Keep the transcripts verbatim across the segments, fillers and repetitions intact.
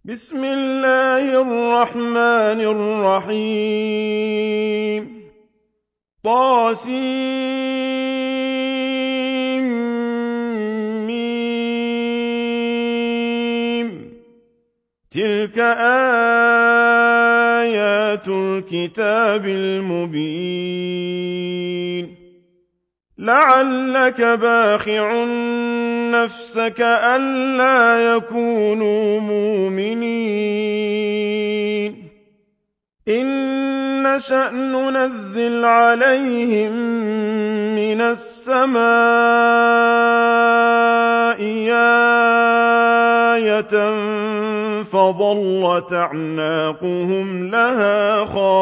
بسم الله الرحمن الرحيم طاسيم تلك آيات الكتاب المبين لعلك باخع نفسك ألا يكونوا مؤمنين إن نشأ ننزل عليهم من السماء آية فظلت أعناقهم لها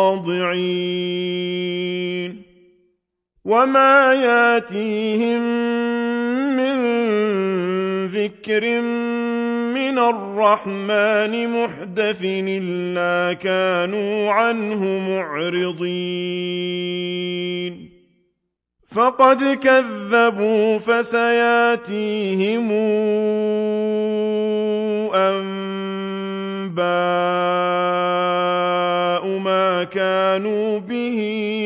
خاضعين وما ياتيهم من ذكر من الرحمن محدث إلا كانوا عنه معرضين فقد كذبوا فسياتيهم أنباء ما كانوا به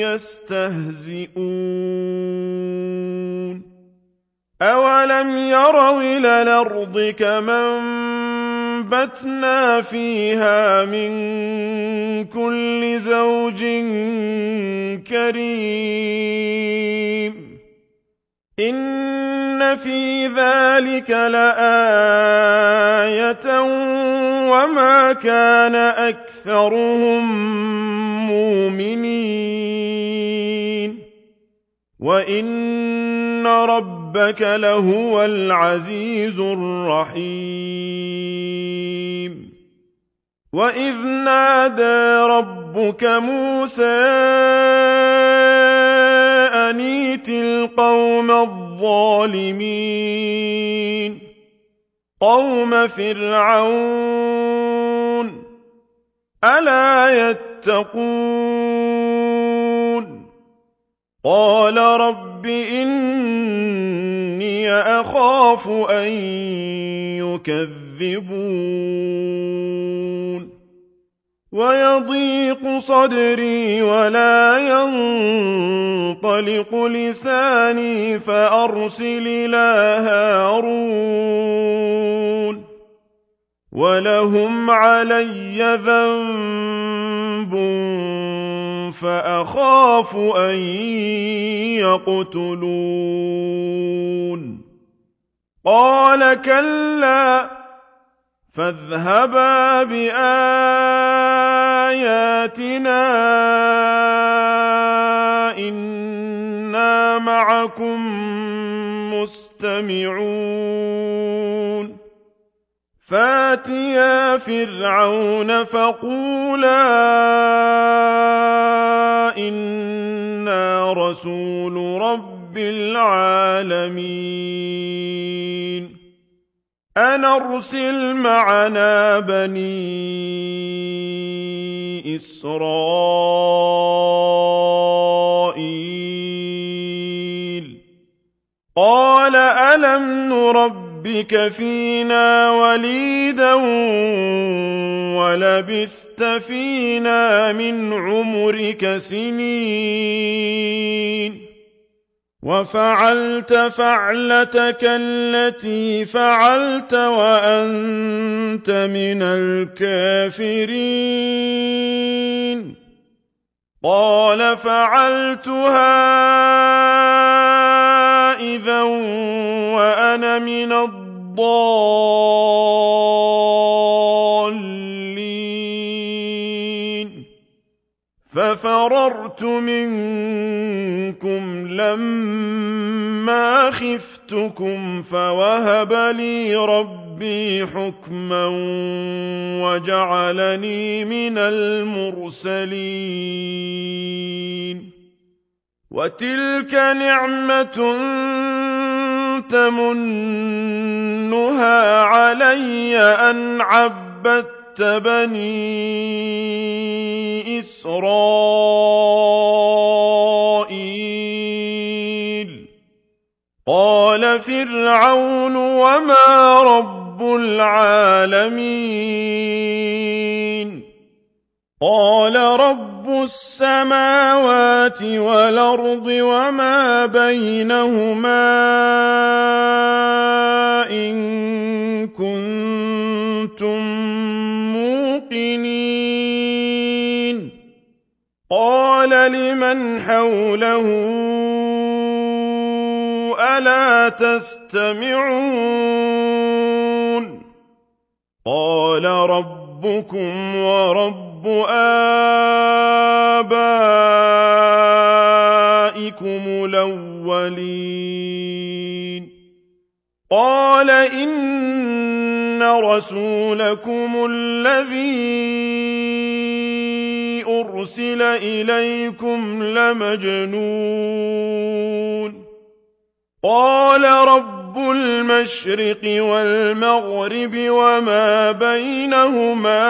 يستهزئون أولم يروا إلى الأرض كما أنبتنا فيها من كل زوج كريم إن في ذلك لآية وما كان أكثرهم مؤمنين وإن ربك لهو العزيز الرحيم وإذ نادى ربك موسى أن ائت القوم الظالمين قوم فرعون ألا يتقون قال رب إني أخاف أن يكذبون ويضيق صدري ولا ينطلق لساني فأرسل إلى هارون ولهم علي ذنب فأخاف أن يقتلون قال كلا فاذهبا بآياتنا إنا معكم مستمعون فاتيا فرعون فقولا إنا رسول رب العالمين أن أرسل معنا بني إسرائيل قال ألم نربك فينا وليدا ولبثت فينا من عمرك سنين وفعلت فعلتك التي فعلت وأنت من الكافرين قال فعلتها إذا وأنا من الضالين ففررت منكم لما خفتكم فوهب لي ربي حكما وجعلني من المرسلين وتلك نعمة تمنها علي أن عبدت بني إسرائيل قال فرعون وما رب رب العالمين قال رب السماوات والأرض وما بينهما إن كنتم موقنين قال لمن حوله ألا تستمعون قال ربكم ورب آبائكم الأولين قال إن رسولكم الذي أرسل إليكم لمجنون قال رب المشرق والمغرب وما بينهما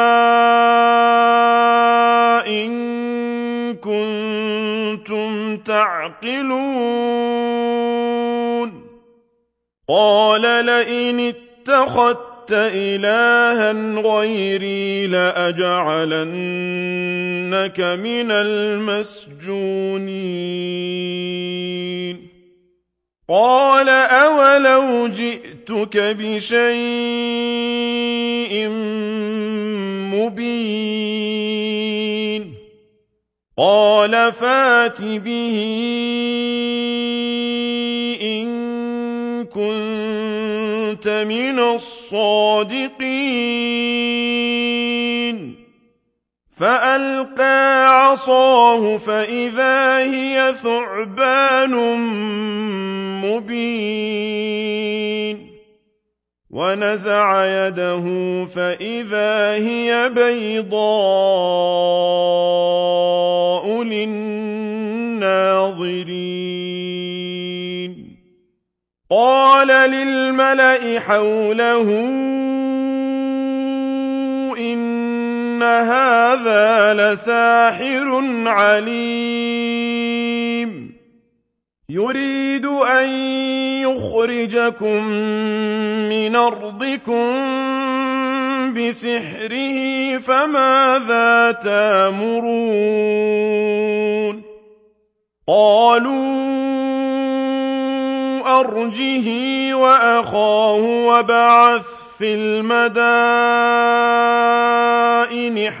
إن كنتم تعقلون قال لئن اتخذت إلها غيري لأجعلنك من المسجونين قال أولو جئتك بشيء مبين قال فات به إن كنت من الصادقين فألقى عصاه فإذا هي ثعبان مبين ونزع يده فإذا هي بيضاء للناظرين قال للملأ حوله إن هذا لساحر عليم يريد أن يخرجكم من أرضكم بسحره فماذا تأمرون قالوا أرجه وأخاه وابعث في المدائن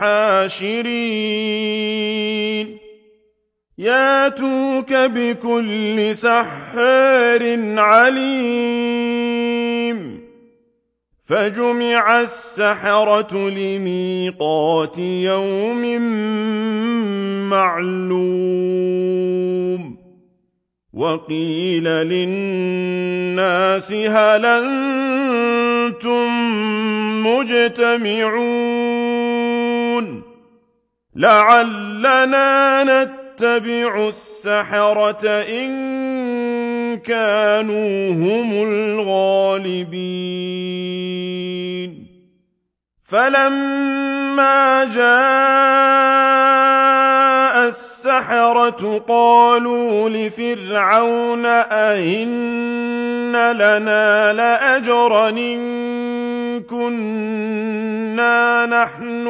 حاشرين ياتوك بكل سحار عليم فجمع السحرة لميقات يوم معلوم وقيل للناس هل أنتم مجتمعون لعلنا نتبع السحرة إن كانوا هم الغالبين فلما جاء السحرة قالوا لفرعون أئن لنا لأجرا إن كنا نحن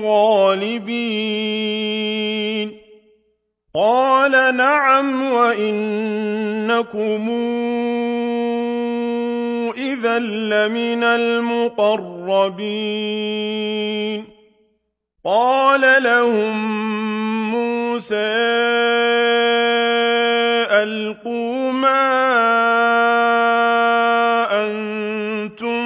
الغالبين قال نعم وإنكم إذا لمن المقربين قال لهم موسى ألقوا ما أنتم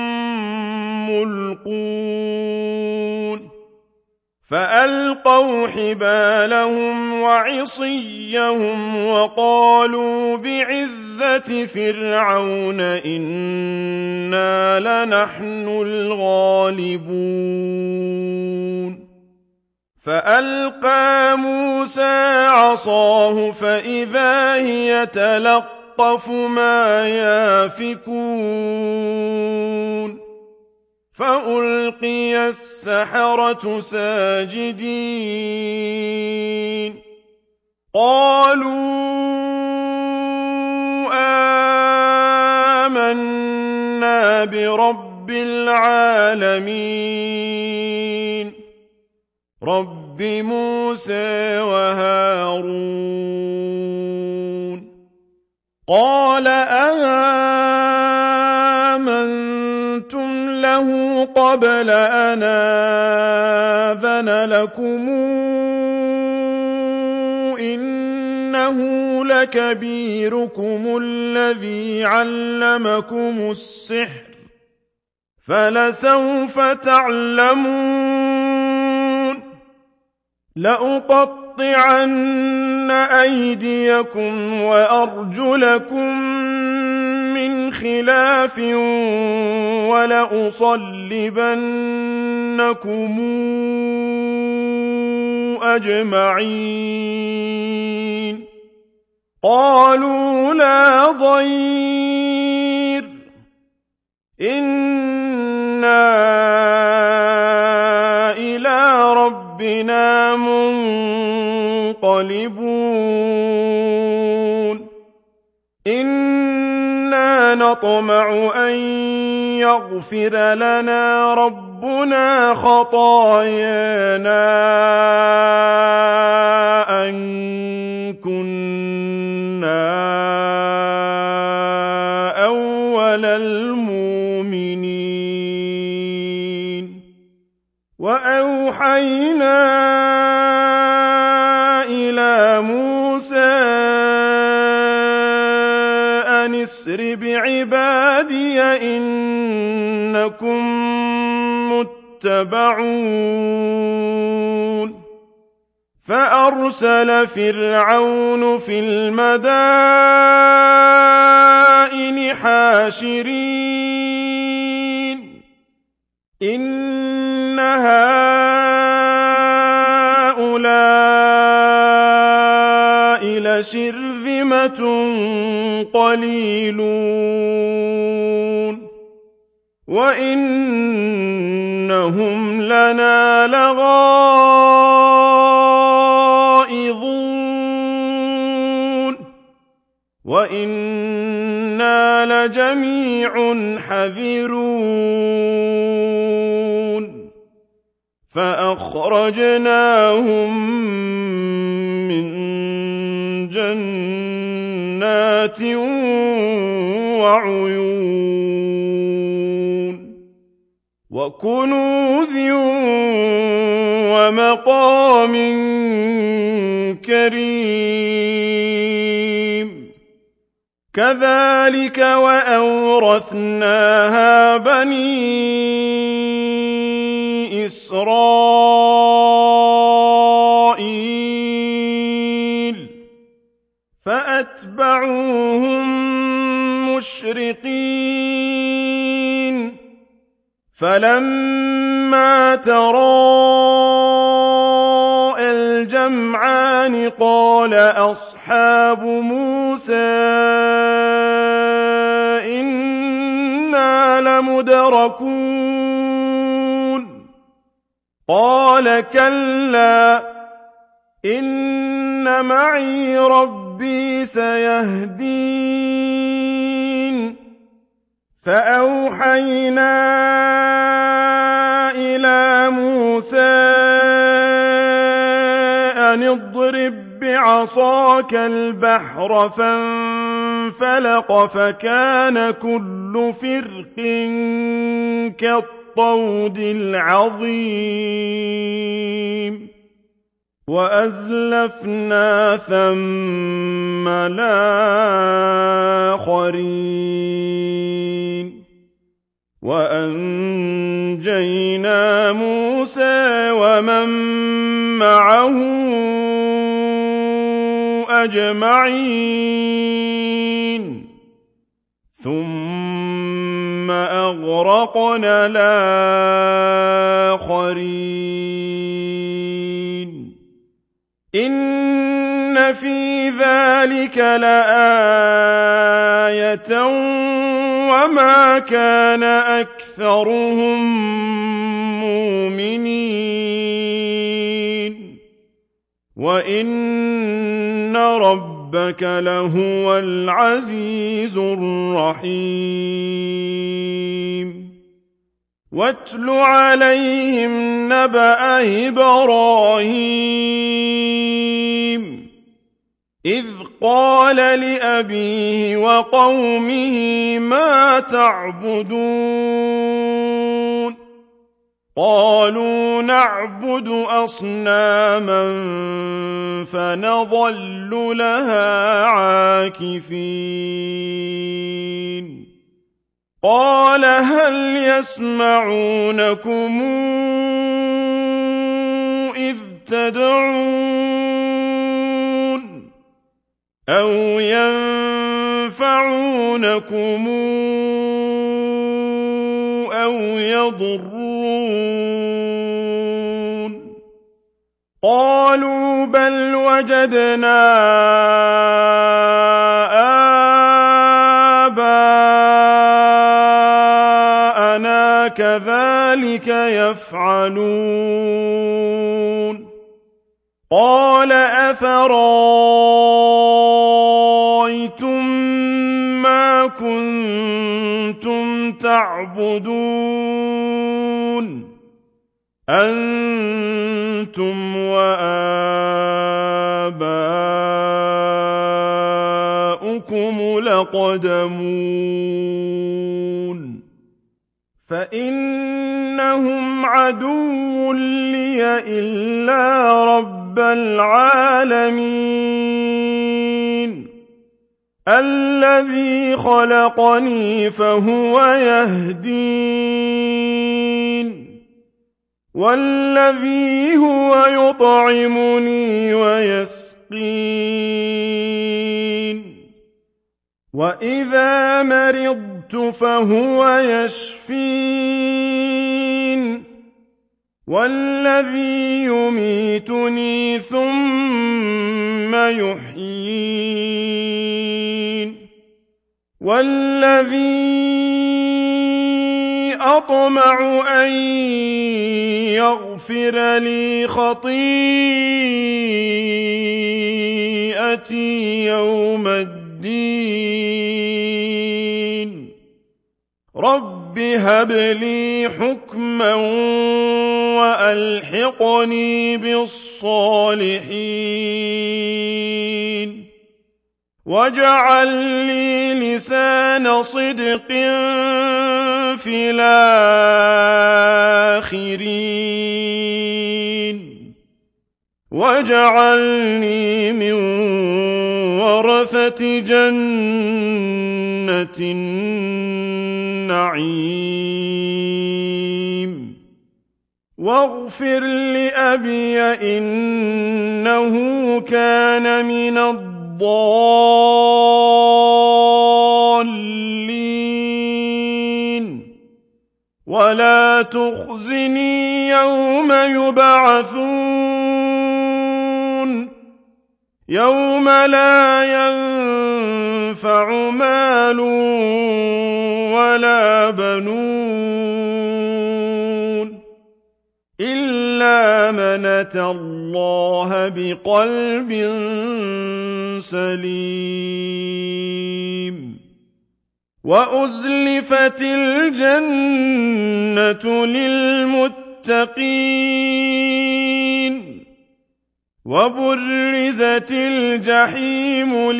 ملقون فألقوا حبالهم وعصيهم وقالوا بعزة فرعون إنا لنحن الغالبون فألقى موسى عصاه فإذا هي تلقف ما يافكون فألقي السحرة ساجدين قالوا آمنا برب العالمين رب موسى وهارون قال آمنتم له قبل أن آذن لكم إنه لكبيركم الذي علمكم السحر فلسوف تعلمون لأقطعن أيديكم وأرجلكم من خلاف ولأصلبنكم أجمعين قالوا لا ضير إنا إلى ربنا منقلبون إنا نطمع أن يغفر لنا ربنا خطايانا أن كنا أول المؤمنين وأوحينا إلى موسى أن اسر بعبادي إنكم متبعون فأرسل فرعون في المدائن حاشرين إن هؤلاء لشرذمة قليلون وإنهم لنا لغائظون وإنا لجميع حذرون فأخرجناهم من جنات وعيون وكنوز ومقام كريم كذلك وأورثناها بني إسرائيل فأتبعوهم مشرقين فلما تراءى الجمعان قال أصحاب موسى إنا لمدركون قال كلا إن معي ربي سيهدين فأوحينا إلى موسى أن اضرب بعصاك البحر فانفلق فكان كل فرق كالطود العظيم وأزلفنا ثم الآخرين وأنجينا موسى ومن معه أجمعين ثم أغرقنا الآخرين إن في ذلك لآية وما كان أكثرهم مؤمنين وإن ربك لهو العزيز الرحيم واتل عليهم نبأ إبراهيم إذ قال لأبيه وقومه ما تعبدون قالوا نعبد أصناما فنظل لها عاكفين قال هل يسمعونكم إذ تدعون أو ينفعونكم أو يضرون قالوا بل وجدنا آباءنا كذلك يفعلون قال أفرأيتم ما كنتم تعبدون أنتم وآباؤكم الأقدمون فإنهم عدو لي إلا رب العالمين الذي خلقني فهو يهدين والذي هو يطعمني ويسقين وإذا مرضت فهو يشفين والذي يميتني ثم يحيين والذي أطمع أن يغفر لي خطيئتي يوم الدين رب هب لي حكما وألحقني بالصالحين واجعل لي لسان صدق في الآخرين واجعلني من ورثة جنة النعيم واغفر لأبي إنه كان من الضالين ولا تخزني يوم يبعثون يوم لا ينفع مال ولا بنون إلا من أتى الله بقلب سليم وأزلفت الجنة للمتقين وبرزت الجحيم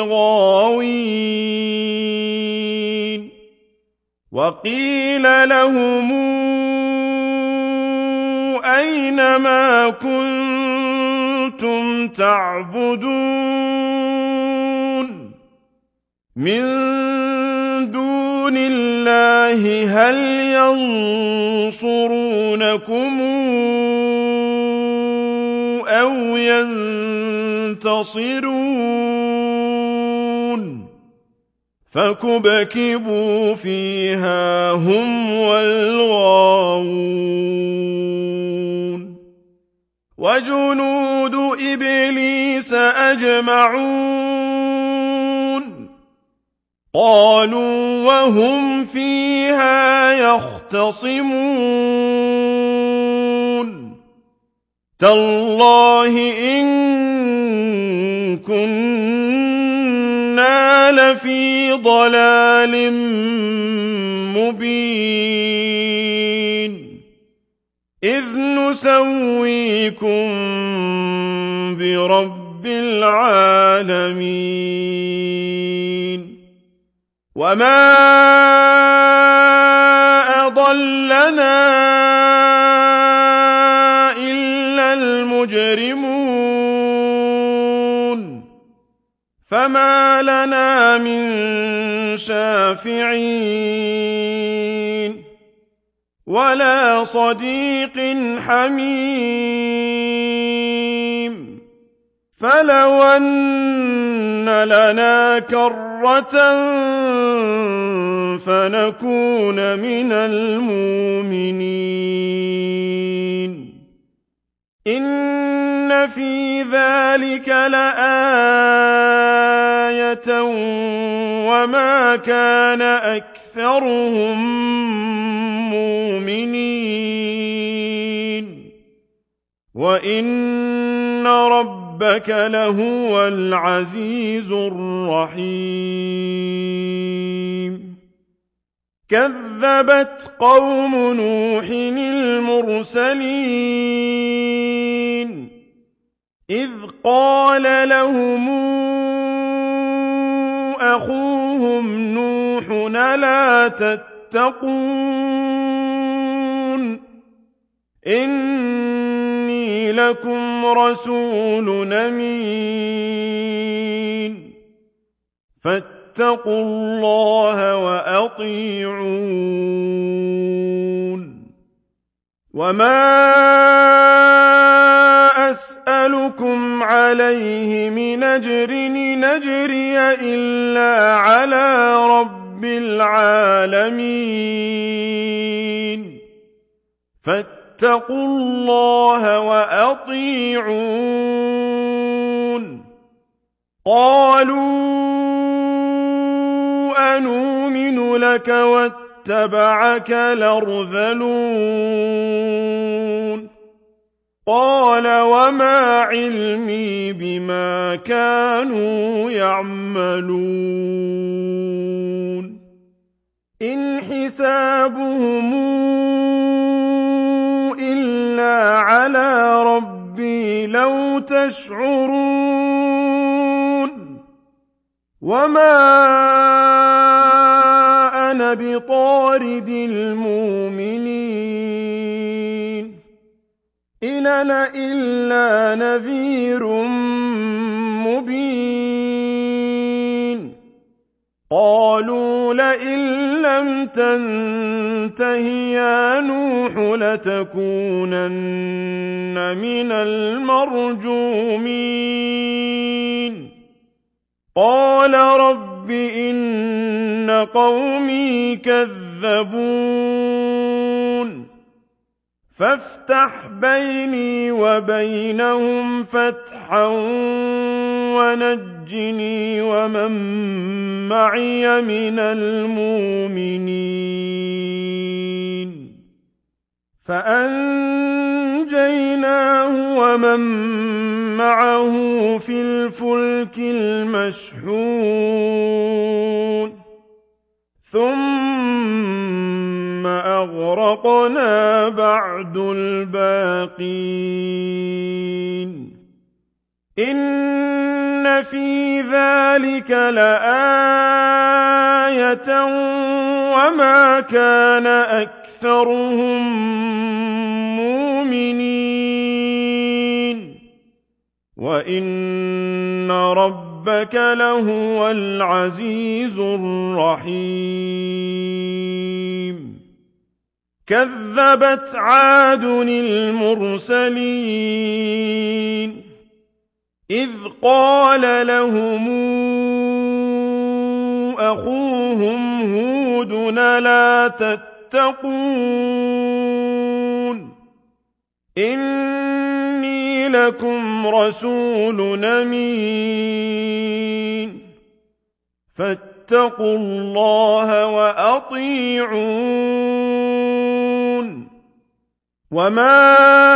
للغاوين وقيل لهم أين ما كنتم تعبدون من دون الله هل ينصرونكم أو ينتصرون فكبكبوا فيها هم والغاوون وجنود إبليس أجمعون قالوا وهم فيها يختصمون تالله إن كنا لفي ضلال مبين إذ نسويكم برب العالمين وما أضلنا إلا المجرمون فما لنا من شافعين ولا صديق حميم فلو أن لنا كرة فنكون من المؤمنين إن في ذلك لآية وما كان أكثرهم مؤمنين وإن ربك لهو العزيز الرحيم كذبت قوم نوح المرسلين إذ قال لهم أخوهم نوح لا تتقون إني لكم رسول أمين فاتقوا الله وأطيعون وما أسألكم عليه من أجر إن أجري إلا على رب العالمين فاتقوا الله وأطيعون قالوا أنؤمن لك واتبعك الأرذلون قال وما علمي بما كانوا يعملون إن حسابهم إلا على ربي لو تشعرون وما أنا بطارد المؤمنين إن أنا إلا نذير مبين قالوا لئن لم تنته يا نوح لتكونن من المرجومين قال رب إن قومي كذبون فافتح بيني وبينهم فتحا ونجني ومن معي من المؤمنين فأنجيناه ومن معه في الفلك المشحون ثم أغرقنا بعد الباقين إن في ذلك لآية وما كان أكثرهم مؤمنين وإن ربك لهو العزيز الرحيم كذبت عاد المرسلين إذ قال لهم أخوهم هود لا تتقون إني لكم رسول أمين فاتقوا الله وأطيعون وما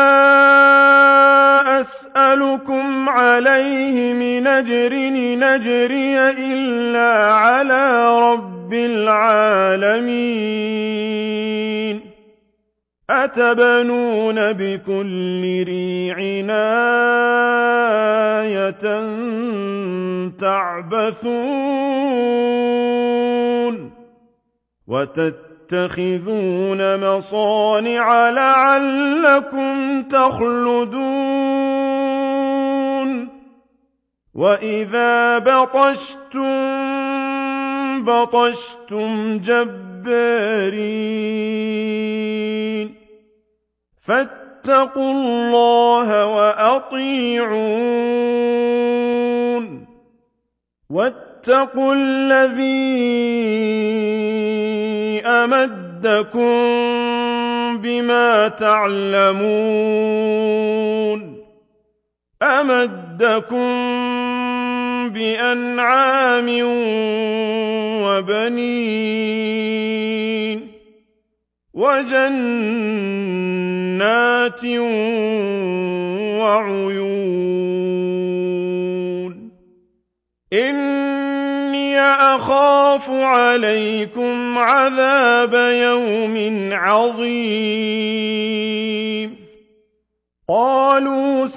أسألكم عليه من أجر إن أجري إلا على رب العالمين أتبنون بكل ريع آية تعبثون وتتخذون مصانع لعلكم تخلدون وإذا بطشتم بطشتم جبارين فاتقوا الله وأطيعون واتقوا الذي أمدكم بما تعلمون أمدكم بأنعام وبنين وجنات وعيون إني أخاف عليكم عذاب يوم عظيم قالوا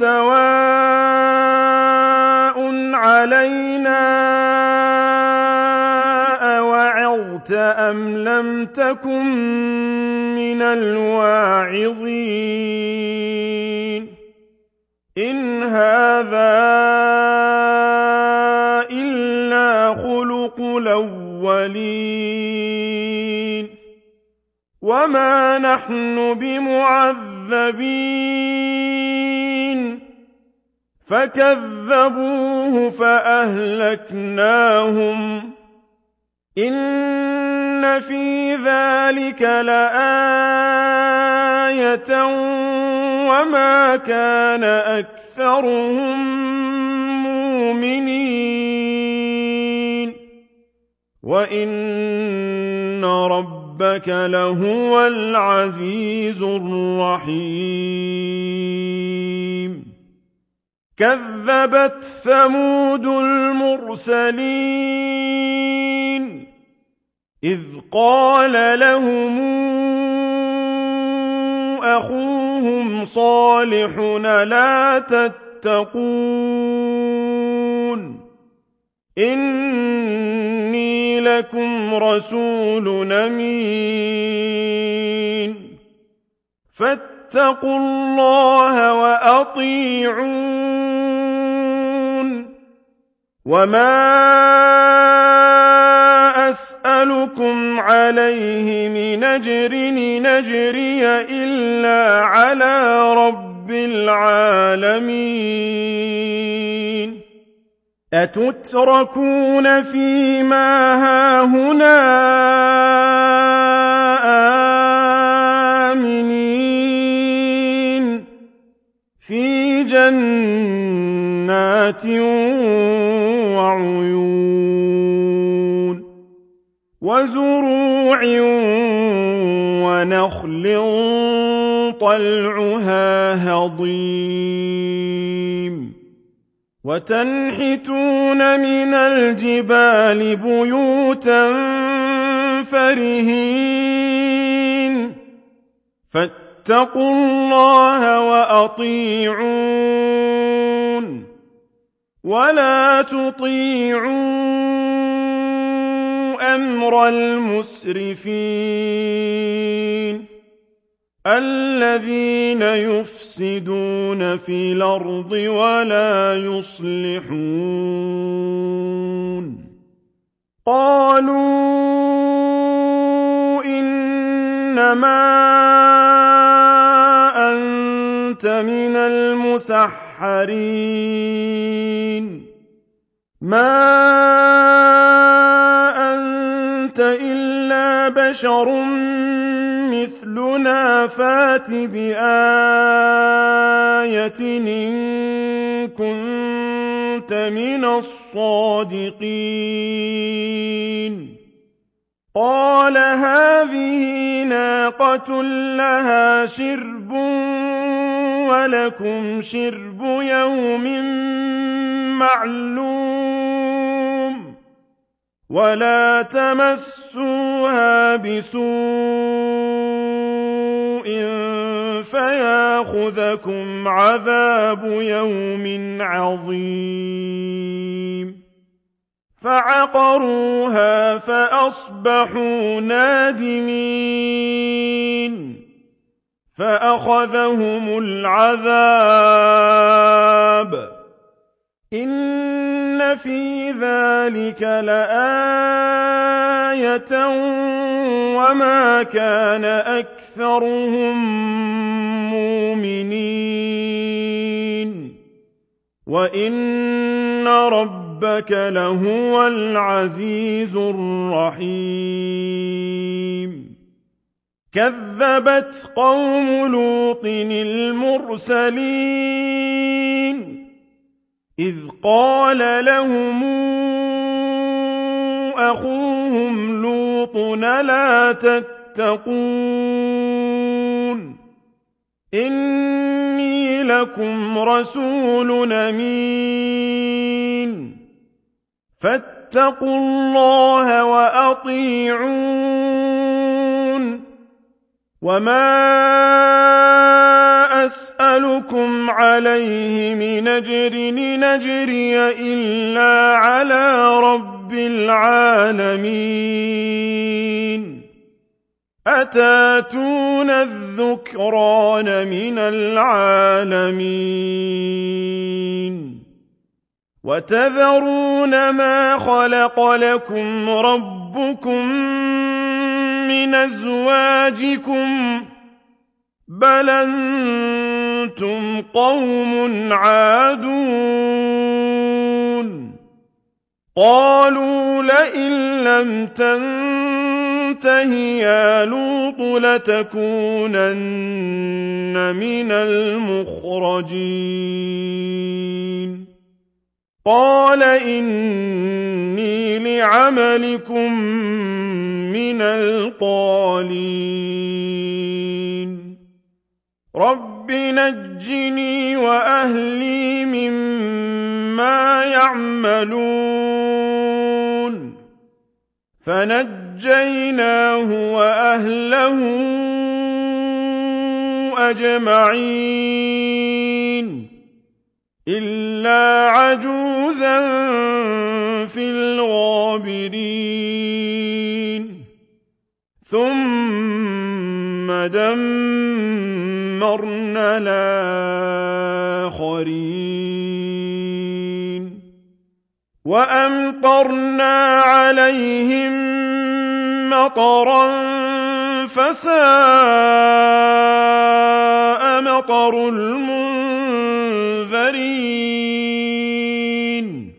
سواء علينا أوعظت أم لم تكن من الواعظين إن هذا إلا خلق الأولين وما نحن بمعذبين فكذبوه فأهلكناهم إن في ذلك لآية وما كان أكثرهم مؤمنين وإن ربك لهو العزيز الرحيم كذبت ثمود المرسلين إذ قال لهم أخوهم صالح لا تتقون إني لكم رسول أمين فاتقوا الله وأطيعون وما أسألكم عليه من أجر نجري إلا على رب العالمين أتتركون فيما هاهنا آمنين في جنات وعيون وزروع ونخل طلعها هضيم وتنحتون من الجبال بيوتا فرهين فاتقوا الله وأطيعون ولا تطيعوا أمر المسرفين الذين يفسدون في الأرض ولا يصلحون قالوا إنما أنت من المسحرين ما أنت إلا بشر مثلنا فات بآية إن كنت من الصادقين قال هذه ناقة لها شرب ولكم شرب يوم معلوم ولا تمسوها بسوء فياخذكم عذاب يوم عظيم فعقروها فأصبحوا نادمين فأخذهم العذاب إن في ذلك لآية وما كان أكثرهم مؤمنين وإن ربك لهو العزيز الرحيم كذبت قوم لوط المرسلين إذ قال لهم أخوهم لوط ألا تتقون إني لكم رسول أمين فاتقوا الله وأطيعون وما أسألكم عليه من أجر إن أجري إلا على رب العالمين أتاتون الذكران من العالمين وتذرون ما خلق لكم ربكم من أزواجكم بل أنتم قوم عادون قالوا لئن لم تنته يا لوط لتكونن من المخرجين قال إني لعملكم من القالين رب نجني وأهلي مما يعملون فنجيناه وأهله أجمعين إلا عجوزا في الغابرين ثم دمرنا الآخرين وأمطرنا عليهم مطرا فساء مطر المنذرين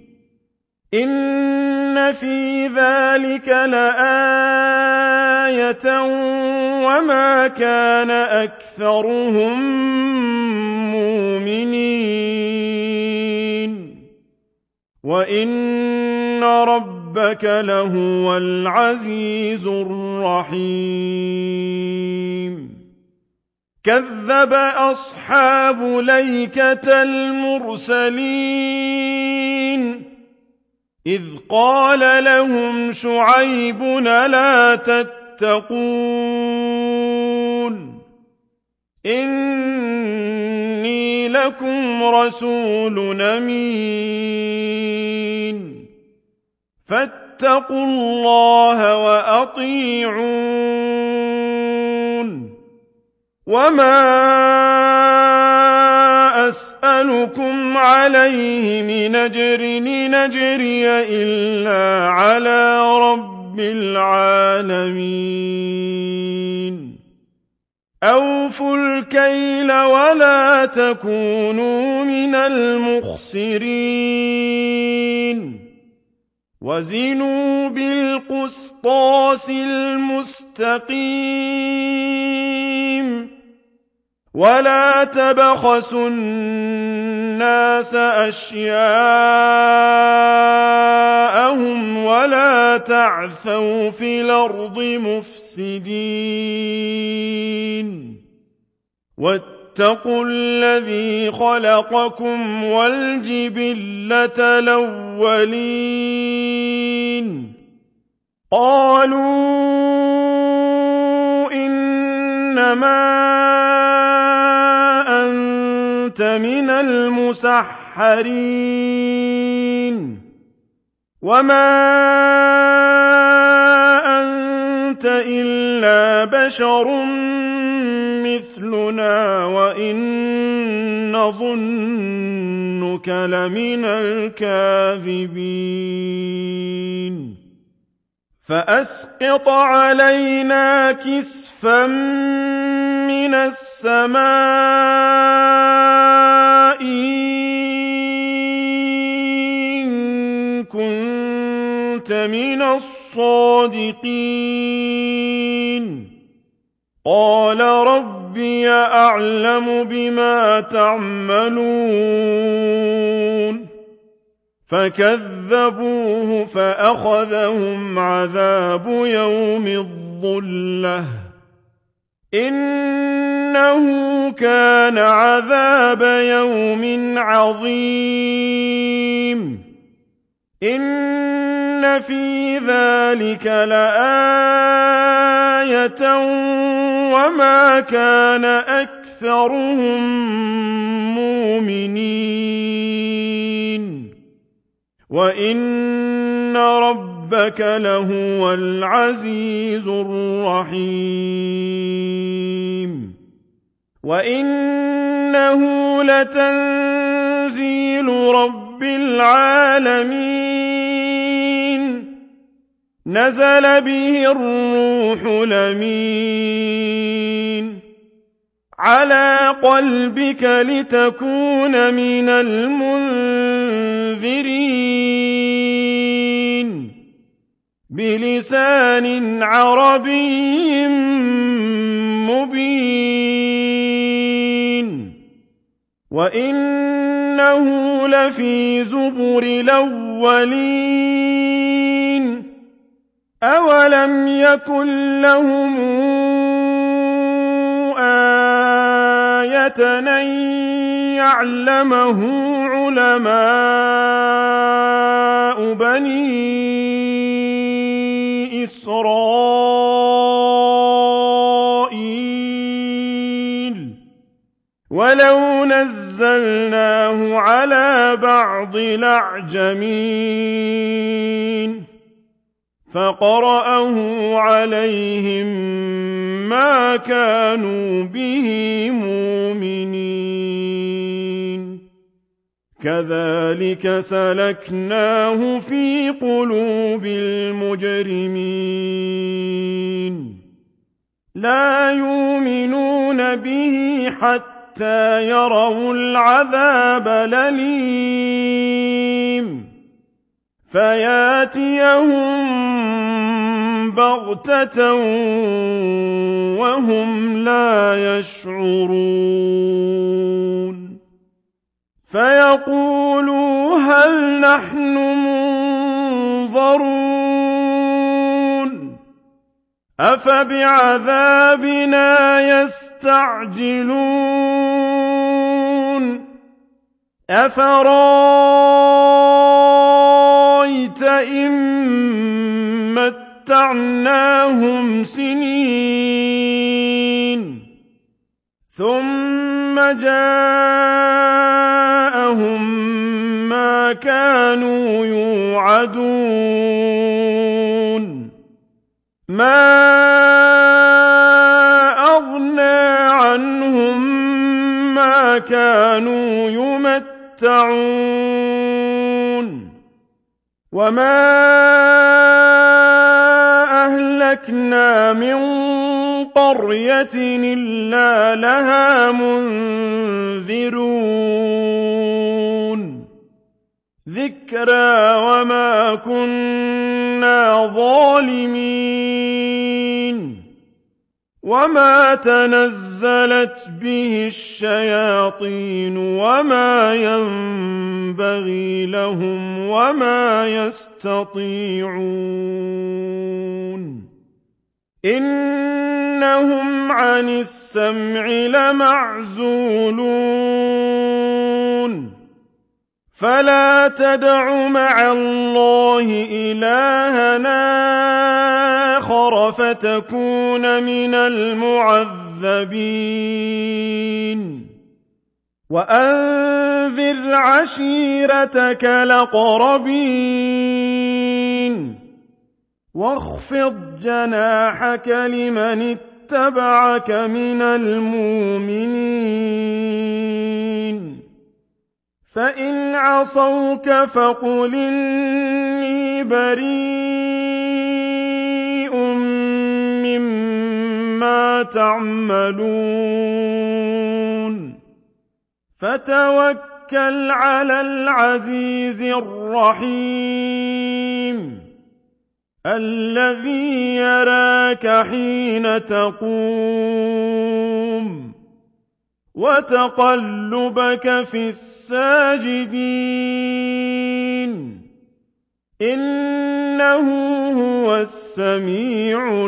إن في ذلك لآية وما كان أكثرهم مؤمنين وإن ربك لهو العزيز الرحيم كذب أصحاب ليكة المرسلين إذ قال لهم شعيب ألا تتقون إني لكم رسول أمين فاتقوا الله وأطيعون وما أسألكم عليه من أجر إن أجري إلا على رب العالمين أوفوا الكيل ولا تكونوا من المخسرين وزنوا بالقسطاس المستقيم ولا تبخسوا الناس أشياءهم ولا تعثوا في الأرض مفسدين واتقوا الذي خلقكم والجبلة الأولين قالوا إنما إنما أنت من المسحرين وما أنت إلا بشر مثلنا وإن نظنك لمن الكاذبين فأسقط علينا كسفا من السماء إن كنت من الصادقين قال ربي أعلم بما تعملون فكذبوه فأخذهم عذاب يوم الظلة إنه كان عذاب يوم عظيم إن في ذلك لآية وما كان أكثرهم مؤمنين وإن ربك لهو العزيز الرحيم وإنه لتنزيل رب العالمين نزل به الروح الأمين على قلبك لتكون من المنذرين بلسان عربي مبين وإنه لفي زبر الأولين أولم يكن لهم آية أن يعلمه علماء بني إسرائيل ولو نزلناه على بعض الأعجمين فقرأه عليهم ما كانوا به مؤمنين كذلك سلكناه في قلوب المجرمين لا يؤمنون به حتى يروا العذاب الأليم فياتيهم بغتة وهم لا يشعرون فيقولوا هل نحن منظرون أفبعذابنا يستعجلون أفرأيت إن متعناهم سنين ثم جاءهم ما كانوا يوعدون ما أغنى عنهم ما كانوا يمتعون وما أهلكنا من قرية إلا لها منذرون ذكرى وما كنا ظالمين وما تنزلت به الشياطين وما ينبغي لهم وما يستطيعون إنهم عن السمع لمعزولون فلا تدع مع الله إلهًا آخر فتكون من المعذبين المعذبين وأنذر عشيرتك الأقربين واخفض جناحك لمن اتبعك من المؤمنين فإن عصوك فقل إني بريء مما تعملون فتوكل على العزيز الرحيم الذي يراك حين تقوم وتقلبك في الساجدين إنه هو السميع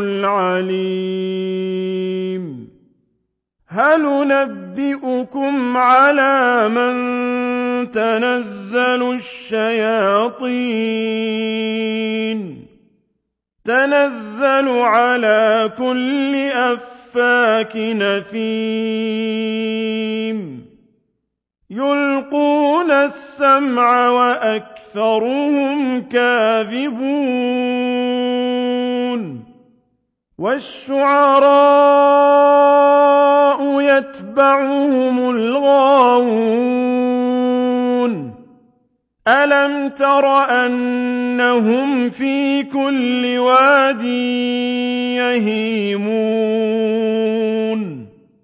العليم هل ننبئكم على من تنزل الشياطين تنزل على كل أفاك نثيم يلقون السمع وأكثرهم كاذبون والشعراء يتبعهم الغاوون ألم تر أنهم في كل واد يهيمون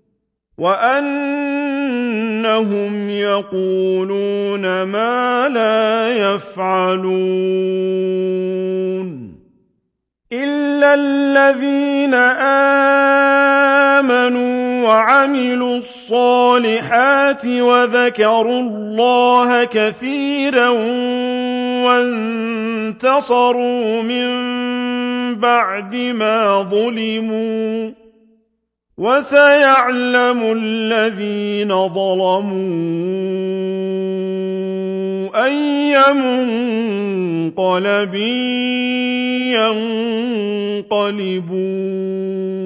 وأنهم يقولون ما لا يفعلون إلا الذين آمنوا وعملوا الصالحات وذكروا الله كثيرا وانتصروا من بعد ما ظلموا وسيعلم الذين ظلموا أي منقلب ينقلبون